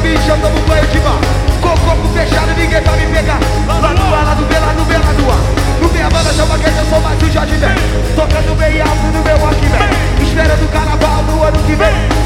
bicho, eu tomo banho de mar. Com o corpo fechado, ninguém vai me pegar. Lá no bar, lá do B, lá no